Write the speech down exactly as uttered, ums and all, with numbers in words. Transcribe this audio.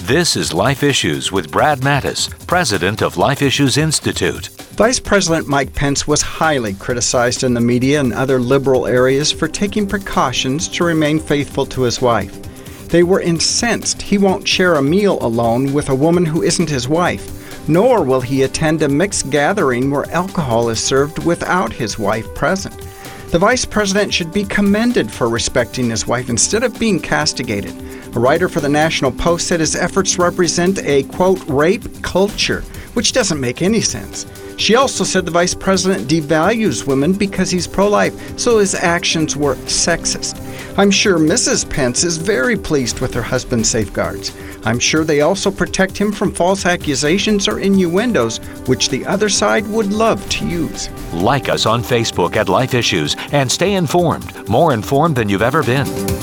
This is Life Issues with Brad Mattis, president of Life Issues Institute. Vice President Mike Pence was highly criticized in the media and other liberal areas for taking precautions to remain faithful to his wife. They were incensed he won't share a meal alone with a woman who isn't his wife, nor will he attend a mixed gathering where alcohol is served without his wife present. The vice president should be commended for respecting his wife instead of being castigated. A writer for the National Post said his efforts represent a, quote, rape culture, which doesn't make any sense. She also said the vice president devalues women because he's pro-life, so his actions were sexist. I'm sure Missus Pence is very pleased with her husband's safeguards. I'm sure they also protect him from false accusations or innuendos, which the other side would love to use. Like us on Facebook at Life Issues and stay informed, more informed than you've ever been.